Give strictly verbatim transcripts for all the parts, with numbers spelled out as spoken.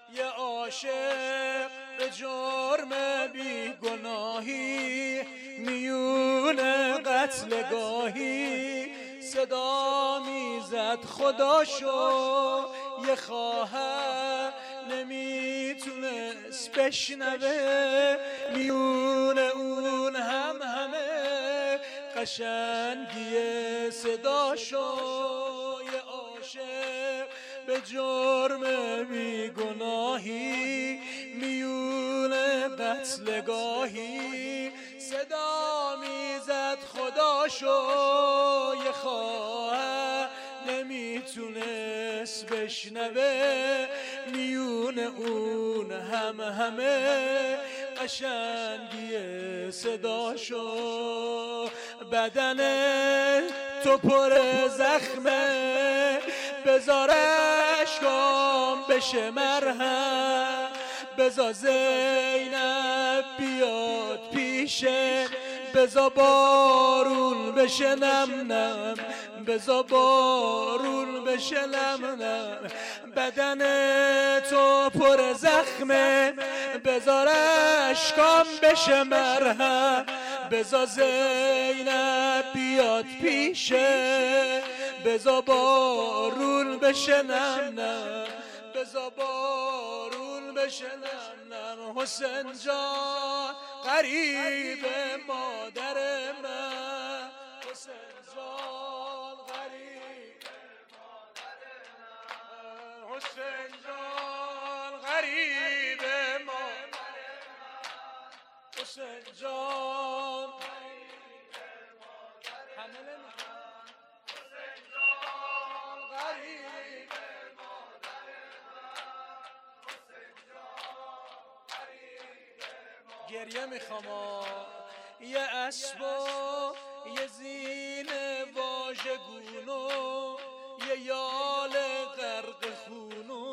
یه عاشق به جرم بیگناهی میون قتلگاهی صدا میزد خداشو، یه خواهر نمیتونست بشنوه، میون اون هم همه قشنگی صداشو. یه عاشق به جرم بیگناهی میون قتلگاهی صدا میزد خداشو، یه خواهر نمیتونست بشنوه، میون اون هم همه قشنگی صداشو. بدن تو پر زخمه، بذار اشکام بشه مرهم، بذار زینب بیاد پیشه، بذار بارون بشه نم نم، بذار بارون بشه نم نم. بدن تو پر زخمه، بذار اشکام بشه مرهم، بذار زینب بیاد پیشه، بذار بارون بشه نم نم، بذار بارون بشه نم نم. حسین جان غریب مادر من، حسین جان غریب مادر من، حسین جان غریب مادر من، حسین جان غریب مادر من، حسین جان غریب مادر من، حسین جان غریب مادر. گریه میخوام یه اسب و یه زین واژگونو، یه یال غرق خونو،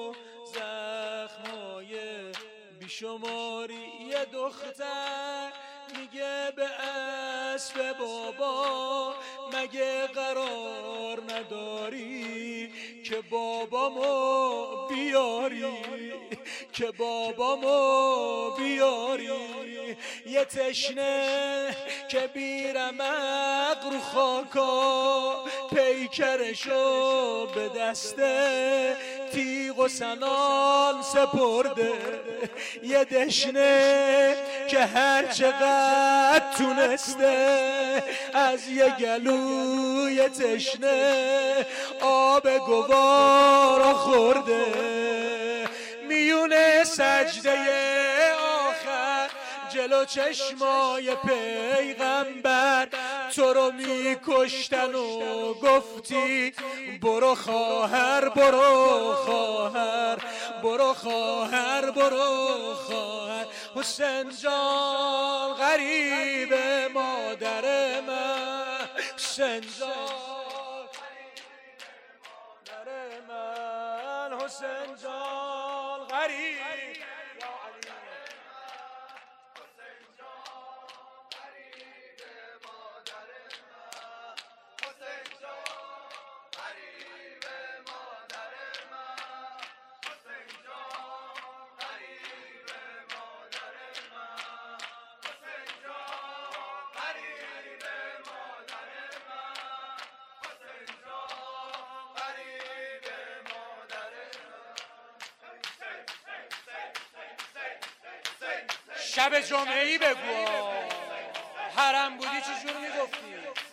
زخمای بیشماری. یه دختر میگه به اسب بابا، مگه قرار نداری که بابامو بیاری، که بابامو بیاری. یه تشنه که بیرمق رو خاکا، پیکرشو به دسته تیغ و سنان سپرده. یه دشنه که هر چقدر تونسته از یه گلوی تشنه آب گوارا خورده. میونه سجده آخر جلو چشمای پیغمبر تو رو میکشتن و گفتی برو خواهر، برو خواهر، برو خواهر، برو خواهر. حسین جان غریب مادر من، حسین جان غریب مادر من، حسین جان غریب شب جمعه‌ای بگو، حرم بودی چجور میگفتی؟